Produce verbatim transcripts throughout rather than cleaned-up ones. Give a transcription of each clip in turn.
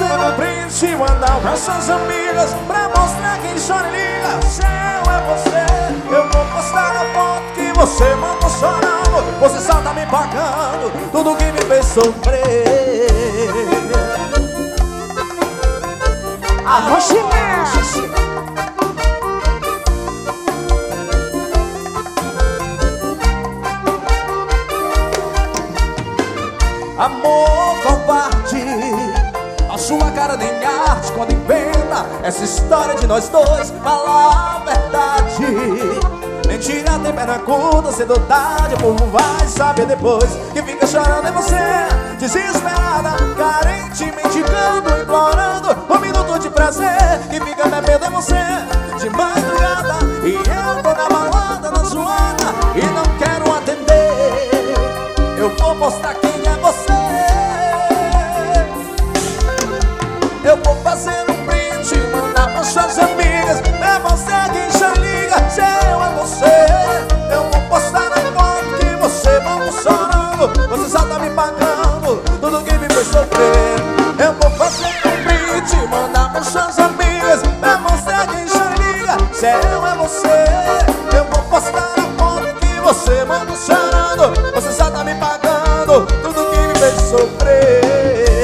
fazer um print e mandar pra suas amigas, pra mostrar quem chora e liga. Se eu é você, eu vou postar a foto que você mandou chorando. Você só tá me pagando tudo que me fez sofrer. Arrocha e mexe. Amor covarde, a sua cara nem arte quando inventa essa história de nós dois. Fala a verdade, mentira tem perna curta, cedo ou tarde o povo vai saber depois. Quem fica chorando é você, desesperada, carente, mendigando, implorando um minuto de prazer. Quem fica bebendo é você, de madrugada, e eu tô na balada, na zoada, e não quero atender. Eu vou mostrar quem é você. Eu vou fazer um print e mandar para suas amigas, pra mostrar quem já liga. Se eu é você, eu vou postar na foto que você manda chorando. Você só tá me pagando tudo que me fez sofrer. Eu vou fazer um print e mandar para suas amigas, pra mostrar quem já liga. Se eu é você, eu vou postar na foto que você manda chorando. Você só tá me pagando tudo que me fez sofrer.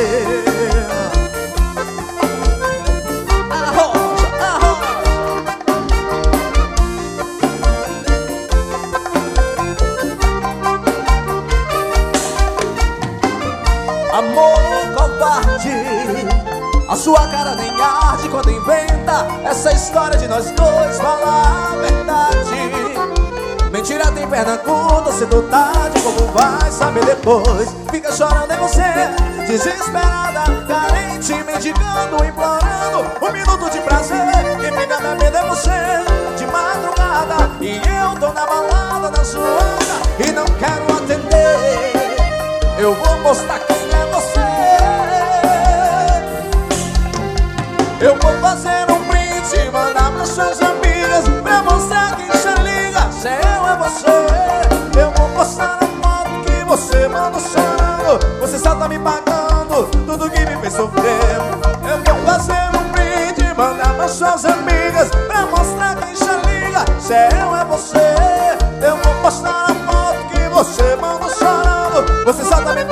Amor covarde, a sua cara nem arde quando inventa essa história de nós dois. Fala a verdade, mentira tem perna curta, cedo ou tarde o povo vai saber depois. Fica chorando é você, desesperada, carente, mendigando, implorando um minuto de prazer. Quem fica bebendo é você, de madrugada, e eu tô na balada, na zoada, e não quero atender. Eu vou mostrar quem é você. Eu vou fazer um print e mandar para suas amigas, pra mostrar quem já liga. Se eu é você, eu vou postar a foto que você manda chorando. Você só tá me pagando tudo que me fez sofrer. Eu vou fazer um print e mandar para suas amigas, pra mostrar quem já liga. Se eu é você, eu vou postar a foto que você manda chorando. Você só tá me